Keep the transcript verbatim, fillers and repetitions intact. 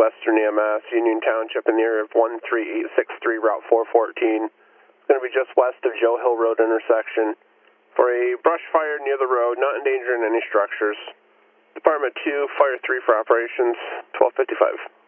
Western E M S, Union Township, in the area of one three eight six three, Route four fourteen. It's going to be just west of Joe Hill Road intersection for a brush fire near the road, not endangering any structures. Department two, Fire three for operations, twelve fifty-five.